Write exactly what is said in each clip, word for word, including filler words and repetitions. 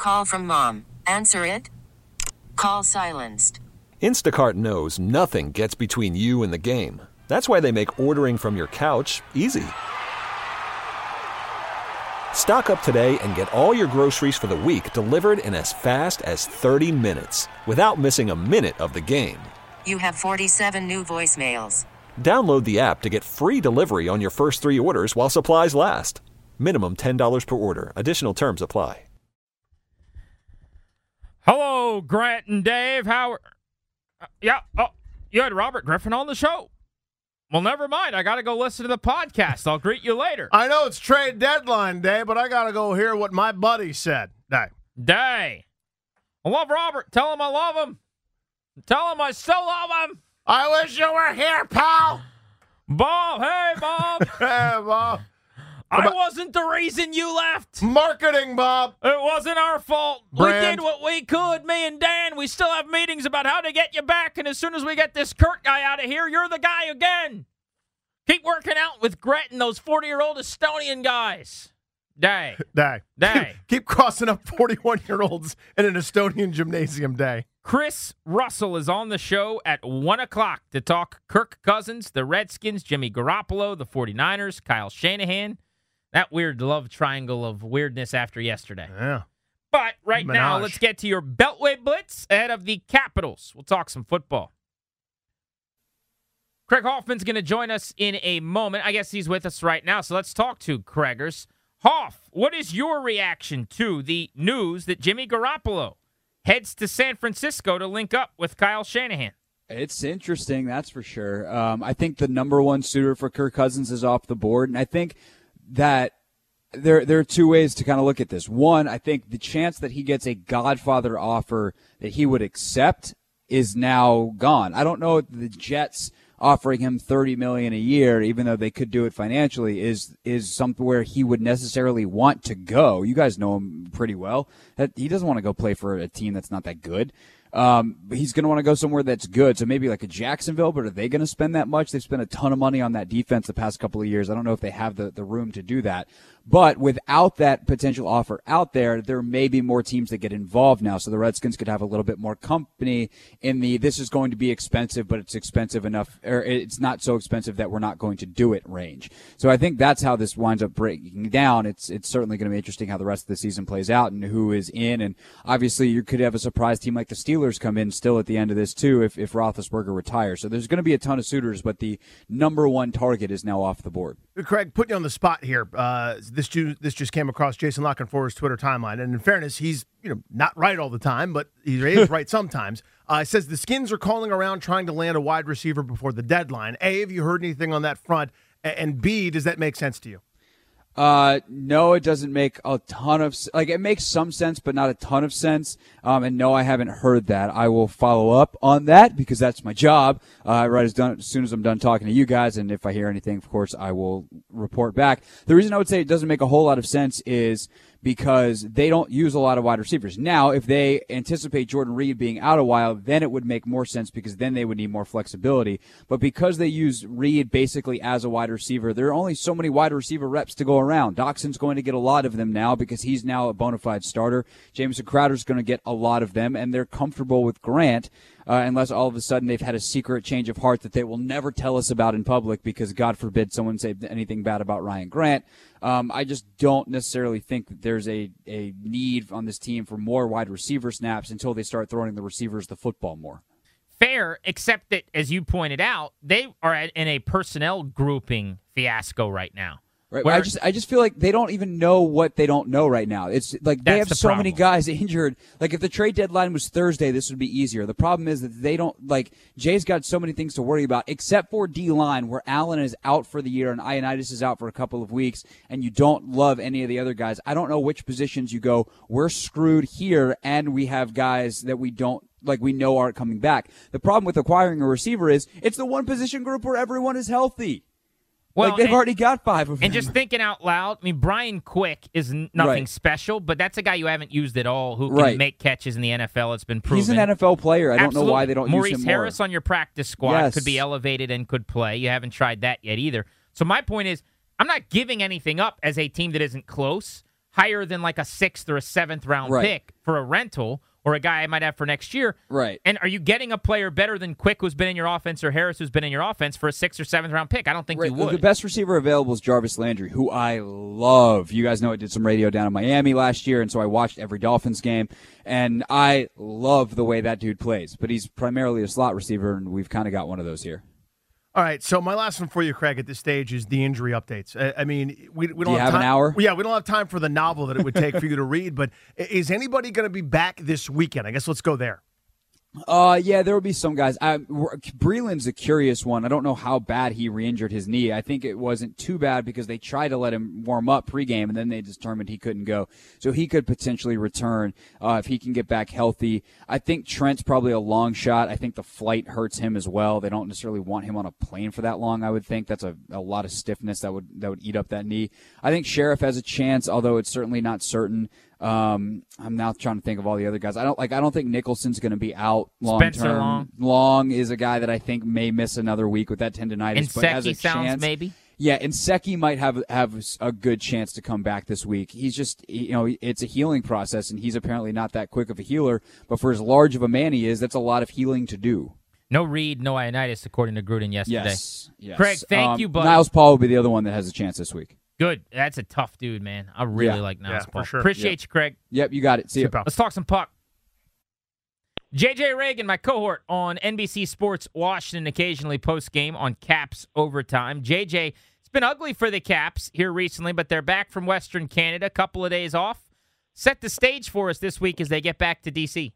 Call from mom. Answer it. Call silenced. Instacart knows nothing gets between you and the game. That's why they make ordering from your couch easy. Stock up today and get all your groceries for the week delivered in as fast as thirty minutes without missing a minute of the game. You have forty-seven new voicemails. Download the app to get free delivery on your first three orders while supplies last. Minimum ten dollars per order. Additional terms apply. Hello, Grant and Dave. How are... Uh, yeah, oh, you had Robert Griffin on the show. Well, never mind. I got to go listen to the podcast. I'll greet you later. I know it's trade deadline day, but I got to go hear what my buddy said. Day. Day. I love Robert. Tell him I love him. Tell him I still love him. I wish you were here, pal. Bob. Hey, Bob. Hey, Bob. I wasn't the reason you left. Marketing, Bob. It wasn't our fault. Brand. We did what we could. Me and Dan, we still have meetings about how to get you back. And as soon as we get this Kurt guy out of here, you're the guy again. Keep working out with Gret and those forty-year-old Estonian guys. Day. Day. Day. Keep crossing up forty-one-year-olds in an Estonian gymnasium day. Chris Russell is on the show at one o'clock to talk Kirk Cousins, the Redskins, Jimmy Garoppolo, the forty-niners, Kyle Shanahan. That weird love triangle of weirdness after yesterday. Yeah. But right Menage. now, let's get to your Beltway Blitz ahead of the Capitals. We'll talk some football. Craig Hoffman's going to join us in a moment. I guess he's with us right now, so let's talk to Craigers. Hoff, what is your reaction to the news that Jimmy Garoppolo heads to San Francisco to link up with Kyle Shanahan? It's interesting, that's for sure. Um, I think the number one suitor for Kirk Cousins is off the board, and I think that there there are two ways to kind of look at this. One, I think the chance that he gets a Godfather offer that he would accept is now gone. I don't know if the Jets offering him thirty million dollars a year, even though they could do it financially, is is somewhere he would necessarily want to go. You guys know him pretty well. He doesn't want to go play for a team that's not that good. Um, but he's going to want to go somewhere that's good. So maybe like a Jacksonville, but are they going to spend that much? They've spent a ton of money on that defense the past couple of years. I don't know if they have the, the room to do that. But without that potential offer out there, there may be more teams that get involved now. So the Redskins could have a little bit more company in the, this is going to be expensive, but it's expensive enough, or it's not so expensive that we're not going to do it range. So I think that's how this winds up breaking down. It's, it's certainly going to be interesting how the rest of the season plays out and who is in. And obviously you could have a surprise team like the Steelers come in still at the end of this too if, if Roethlisberger retires. So there's going to be a ton of suitors, but the number one target is now off the board. Craig, put you on the spot here. Uh, this ju- this just came across Jason Lockenfor's Twitter timeline, and in fairness, he's you know not right all the time, but he is right sometimes. Uh, it says the Skins are calling around trying to land a wide receiver before the deadline. A, have you heard anything on that front? And B, does that make sense to you? Uh, no, it doesn't make a ton of – like, it makes some sense, but not a ton of sense. Um, and no, I haven't heard that. I will follow up on that because that's my job uh, right as, done, as soon as I'm done talking to you guys. And if I hear anything, of course, I will report back. The reason I would say it doesn't make a whole lot of sense is – because they don't use a lot of wide receivers. Now, if they anticipate Jordan Reed being out a while, then it would make more sense because then they would need more flexibility. But because they use Reed basically as a wide receiver, there are only so many wide receiver reps to go around. Doxson's going to get a lot of them now because he's now a bona fide starter. Jamison Crowder's going to get a lot of them, and they're comfortable with Grant. Uh, unless all of a sudden they've had a secret change of heart that they will never tell us about in public because, God forbid, someone say anything bad about Ryan Grant. Um, I just don't necessarily think that there's a, a need on this team for more wide receiver snaps until they start throwing the receivers the football more. Fair, except that, as you pointed out, they are in a personnel grouping fiasco right now. Right. Where, I just I just feel like they don't even know what they don't know right now. It's like they have the so problem. many guys injured. Like if the trade deadline was Thursday, this would be easier. The problem is that they don't like Jay's got so many things to worry about, except for D-line, where Allen is out for the year and Ioannidis is out for a couple of weeks, and you don't love any of the other guys. I don't know which positions you go, we're screwed here, and we have guys that we don't like we know aren't coming back. The problem with acquiring a receiver is it's the one position group where everyone is healthy. Well, like they've and, already got five of them. And just thinking out loud, I mean, Brian Quick is n- nothing Right. special, but that's a guy you haven't used at all who can Right. make catches in the N F L. It's been proven. He's an N F L player. I don't Absolutely. know why they don't Maurice use him more. Harris on your practice squad Yes. could be elevated and could play. You haven't tried that yet either. So my point is, I'm not giving anything up as a team that isn't close, higher than like a sixth or a seventh round Right. pick for a rental or a guy I might have for next year. Right. And are you getting a player better than Quick, who's been in your offense, or Harris, who's been in your offense, for a sixth or seventh round pick? I don't think Right. you would. The best receiver available is Jarvis Landry, who I love. You guys know I did some radio down in Miami last year, and so I watched every Dolphins game, and I love the way that dude plays. But he's primarily a slot receiver, and we've kind of got one of those here. All right, so my last one for you, Craig, at this stage is the injury updates. I, I mean, we, we don't Do you have, have time. an hour? Yeah, we don't have time for the novel that it would take for you to read, but is anybody going to be back this weekend? I guess let's go there. Uh, yeah, there will be some guys. I, Breeland's a curious one. I don't know how bad he re-injured his knee. I think it wasn't too bad because they tried to let him warm up pregame, and then they determined he couldn't go. So he could potentially return uh, if he can get back healthy. I think Trent's probably a long shot. I think the flight hurts him as well. They don't necessarily want him on a plane for that long, I would think. That's a, a lot of stiffness that would that would eat up that knee. I think Sheriff has a chance, although it's certainly not certain. Um, I'm now trying to think of all the other guys. I don't like. I don't think Nicholson's going to be out long Spencer term. Long. Long is a guy that I think may miss another week with that tendonitis. And but has a Secchi sounds chance. maybe. Yeah, and Secchi might have have a good chance to come back this week. He's just, you know, it's a healing process, and he's apparently not that quick of a healer. But for as large of a man he is, that's a lot of healing to do. No Reed, no Ioannidis, according to Gruden yesterday. Yes, yes. Craig, thank Um, you, bud. Niles Paul will be the other one that has a chance this week. Good. That's a tough dude, man. I really Yeah. like Niles Yeah, Paul. for sure. Appreciate you, Craig. Yep, you got it. See you. Super. Let's talk some puck. J J Reagan, my cohort on N B C Sports Washington, occasionally post-game on Caps Overtime. J J, it's been ugly for the Caps here recently, but they're back from Western Canada, a couple of days off. Set the stage for us this week as they get back to D C.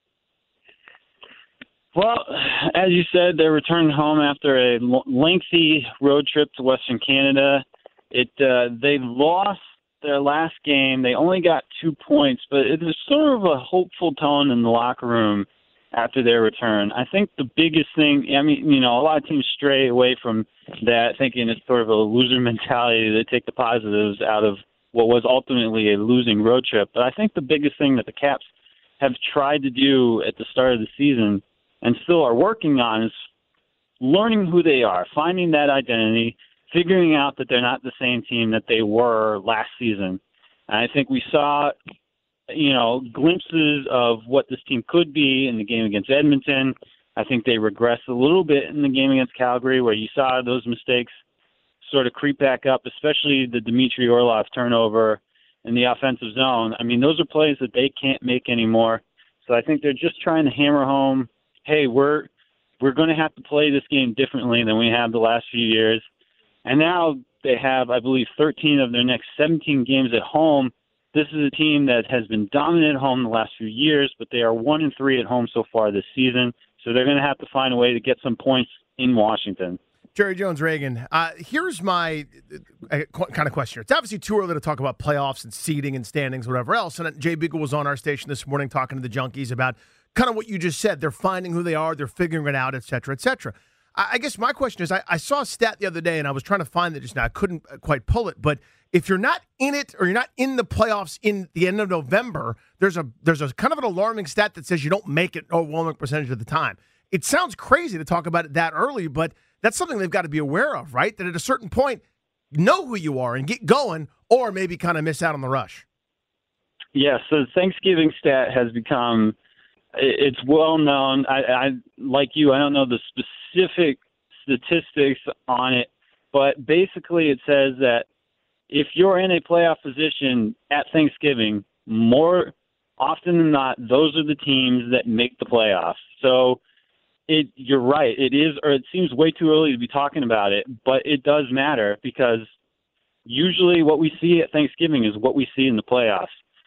Well, as you said, they're returning home after a l- lengthy road trip to Western Canada. It uh, they lost their last game. They only got two points, but it was sort of a hopeful tone in the locker room after their return. I think the biggest thing, I mean, you know, a lot of teams stray away from that, thinking it's sort of a loser mentality. They take the positives out of what was ultimately a losing road trip. But I think the biggest thing that the Caps have tried to do at the start of the season and still are working on is learning who they are, finding that identity, figuring out that they're not the same team that they were last season. And I think we saw, you know, glimpses of what this team could be in the game against Edmonton. I think they regressed a little bit in the game against Calgary, where you saw those mistakes sort of creep back up, especially the Dmitry Orlov turnover in the offensive zone. I mean, those are plays that they can't make anymore. So I think they're just trying to hammer home, hey, we're we're going to have to play this game differently than we have the last few years. And now they have, I believe, thirteen of their next seventeen games at home. This is a team that has been dominant at home the last few years, but they are one and three at home so far this season. So they're going to have to find a way to get some points in Washington. Jerry Jones Reagan, uh, here's my uh, kind of question. It's obviously too early to talk about playoffs and seeding and standings, whatever else. And Jay Beagle was on our station this morning talking to the Junkies about kind of what you just said. They're finding who they are, they're figuring it out, et cetera, et cetera. I guess my question is, I, I saw a stat the other day, and I was trying to find it just now. I couldn't quite pull it, but if you're not in it or you're not in the playoffs in the end of November, there's a there's a kind of an alarming stat that says you don't make it an overwhelming percentage of the time. It sounds crazy to talk about it that early, but that's something they've got to be aware of, right? That at a certain point, know who you are and get going, or maybe kind of miss out on the rush. Yeah, so the Thanksgiving stat has become, it's well known. I, I like you, I don't know the specific statistics on it, but basically it says that if you're in a playoff position at Thanksgiving, more often than not, those are the teams that make the playoffs. So it, you're right. It is, or it seems way too early to be talking about it, but it does matter because usually what we see at Thanksgiving is what we see in the playoffs.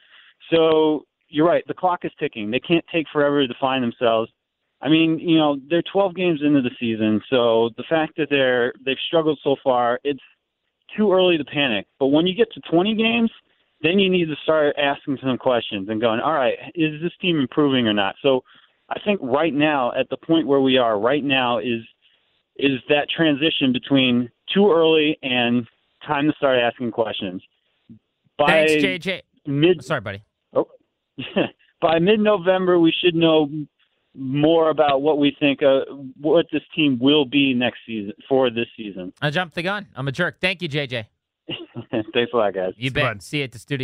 So you're right. The clock is ticking. They can't take forever to find themselves. I mean, you know, they're twelve games into the season, so the fact that they're they've struggled so far, it's too early to panic. But when you get to twenty games, then you need to start asking some questions and going, all right, is this team improving or not? So I think right now, at the point where we are right now, is is that transition between too early and time to start asking questions. By Thanks, J J. Mid, Sorry, buddy. Oh, by mid-November, we should know more about what we think, uh, what this team will be next season for this season. I jumped the gun. I'm a jerk. Thank you, J J. Thanks a lot, guys. You Come bet. on. See you at the studio.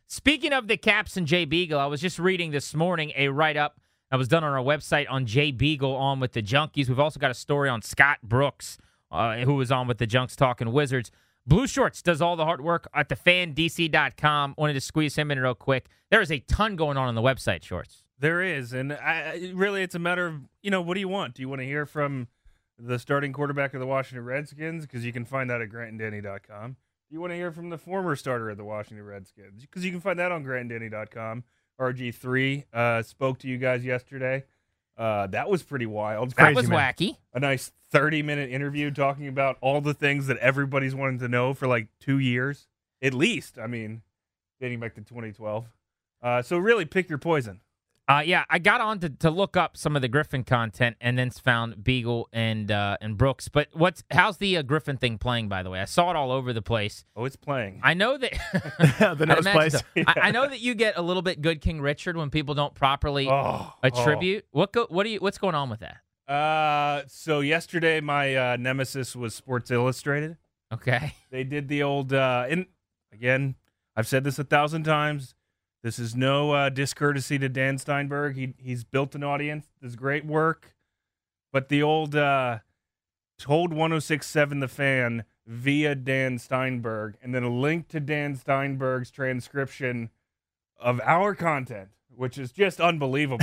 Speaking of the Caps and Jay Beagle, I was just reading this morning a write-up that was done on our website on Jay Beagle on with the Junkies. We've also got a story on Scott Brooks, uh, who was on with the Junks talking Wizards. Blue Shorts does all the hard work at the fan D C dot com. Wanted to squeeze him in real quick. There is a ton going on on the website, Shorts. There is, and I, really it's a matter of, you know, what do you want? Do you want to hear from the starting quarterback of the Washington Redskins? Because you can find that at grant and danny dot com. Do you want to hear from the former starter of the Washington Redskins? Because you can find that on grant and danny dot com. R G three uh, spoke to you guys yesterday. Uh, that was pretty wild. That was man. wacky. A nice thirty-minute interview talking about all the things that everybody's wanted to know for like two years, at least. I mean, dating back to twenty twelve. Uh, so really pick your poison. Uh, yeah, I got on to, to look up some of the Griffin content and then found Beagle and uh, and Brooks. But what's how's the uh, Griffin thing playing, by the way? I saw it all over the place. Oh, it's playing. I know that the nose plays. So. I, I know that you get a little bit good King Richard when people don't properly Oh, attribute. What go, what do you what's going on with that? oh. Uh, so yesterday my uh, nemesis was Sports Illustrated. Okay. They did the old, uh, and again, I've said this a thousand times. This is no uh, discourtesy to Dan Steinberg. He he's built an audience. Does great work. But the old uh, told one oh six point seven The Fan via Dan Steinberg, and then a link to Dan Steinberg's transcription of our content, which is just unbelievable.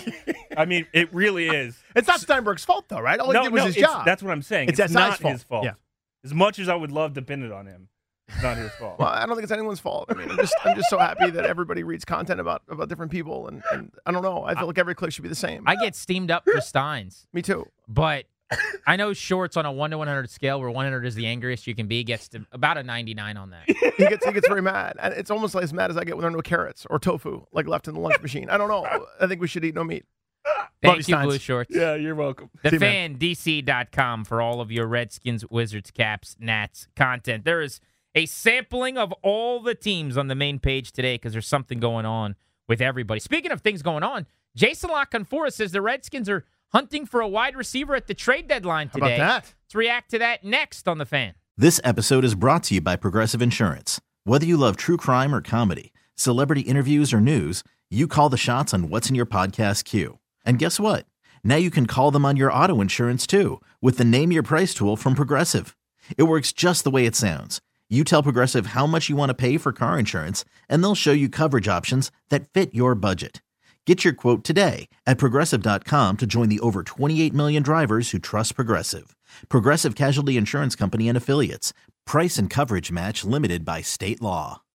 I mean, it really is. It's not Steinberg's fault, though, right? All he no, did was no, his it's- job. That's what I'm saying. It's It's, S I's not fault. his fault. Yeah. As much as I would love to pin it on him, it's not his fault. Well, I don't think it's anyone's fault. I mean, I'm just, I'm just so happy that everybody reads content about, about different people, and, and I don't know. I feel like every click should be the same. I get steamed up for Steins, Me too. but I know Shorts on a one to one hundred scale, where one hundred is the angriest you can be, gets to about a ninety-nine on that. He gets he gets very mad, and it's almost like as mad as I get when there are no carrots or tofu like left in the lunch machine. I don't know. I think we should eat no meat. Thank you, you, Steins. Blue Shorts. Yeah, you're welcome. The See you, man. fan D C dot com for all of your Redskins, Wizards, Caps, Nats content. There is a sampling of all the teams on the main page today because there's something going on with everybody. Speaking of things going on, Jason LaConfora says the Redskins are hunting for a wide receiver at the trade deadline How about today. that? Let's react to that next on The Fan. This episode is brought to you by Progressive Insurance. Whether you love true crime or comedy, celebrity interviews or news, you call the shots on what's in your podcast queue. And guess what? Now you can call them on your auto insurance too with the Name Your Price tool from Progressive. It works just the way it sounds. You tell Progressive how much you want to pay for car insurance, and they'll show you coverage options that fit your budget. Get your quote today at Progressive dot com to join the over twenty-eight million drivers who trust Progressive. Progressive Casualty Insurance Company and Affiliates. Price and coverage match limited by state law.